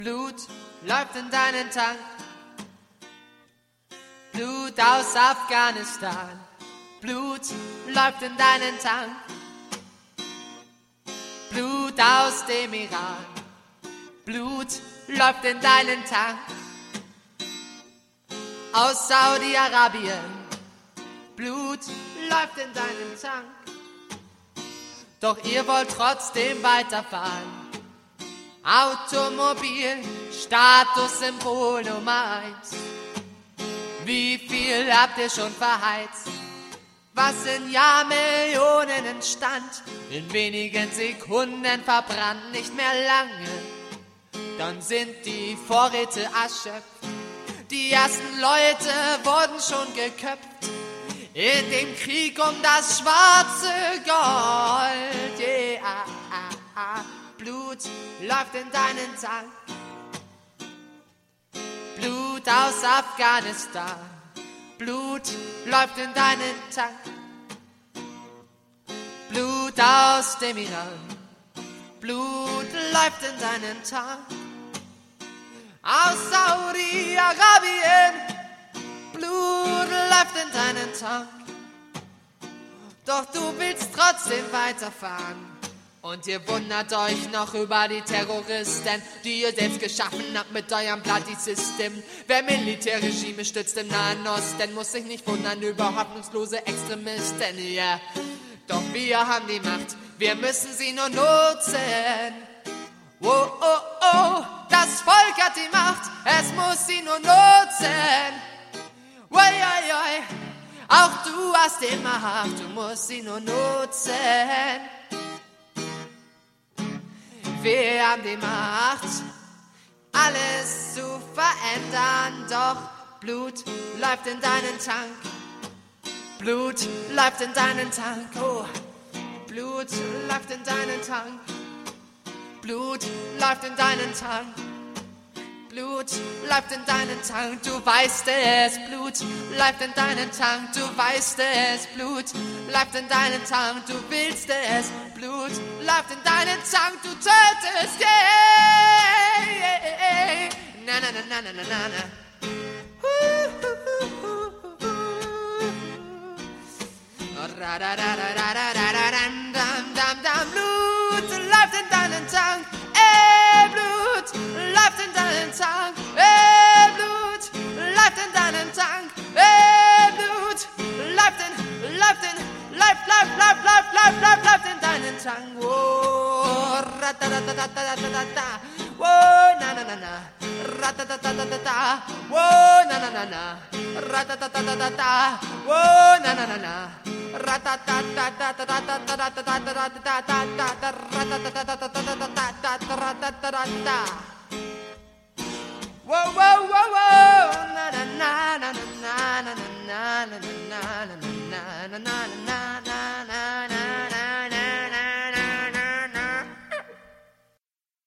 Blut läuft in deinen Tank. Blut aus Afghanistan. Blut läuft in deinen Tank. Blut aus dem Iran. Blut läuft in deinen Tank. Aus Saudi-Arabien. Blut läuft in deinen Tank. Doch ihr wollt trotzdem weiterfahren. Automobil, Statussymbol Nummer 1. Wie viel habt ihr schon verheizt? Was in Jahrmillionen entstand, in wenigen Sekunden verbrannt, nicht mehr lange. Dann sind die Vorräte erschöpft. Die ersten Leute wurden schon geköpft. In dem Krieg um das schwarze Gold. Yeah. Blut läuft in deinen Tank. Blut aus Afghanistan. Blut läuft in deinen Tank. Blut aus dem Iran. Blut läuft in deinen Tank. Aus Saudi-Arabien. Blut läuft in deinen Tank. Doch du willst trotzdem weiterfahren. Und ihr wundert euch noch über die Terroristen, die ihr selbst geschaffen habt mit eurem Bloody System. Wer Militärregime stützt im Nahen Osten, muss sich nicht wundern über hoffnungslose Extremisten. Yeah. Doch wir haben die Macht, wir müssen sie nur nutzen. Oh, oh, oh, das Volk hat die Macht, es muss sie nur nutzen. Oi, oi, oi. Auch du hast die Macht, du musst sie nur nutzen. Wir haben die Macht, alles zu verändern, doch Blut läuft in deinen Tank. Blut läuft in deinen Tank, oh. Blut läuft in deinen Tank. Blut läuft in deinen Tank. Blut läuft in deinen Tank, du weißt es. Blut läuft in deinen Tank, du weißt es. Blut läuft in deinen Tank, du willst es. Blut läuft in deinen Tank, du tötest, yeah. Na na na na na na na. Blut läuft in deinen Tank, Blut läuft in deinen Tank, Blut läuft in deinen Tank, Blut läuft in deinen Tank, oh, ratatatatata, oh, na na na na, ratatatatata, oh, na na na na, ratatatatata, oh, na na na na. Whoa, whoa, whoa, whoa, na na na na na na na na na na na na na na na.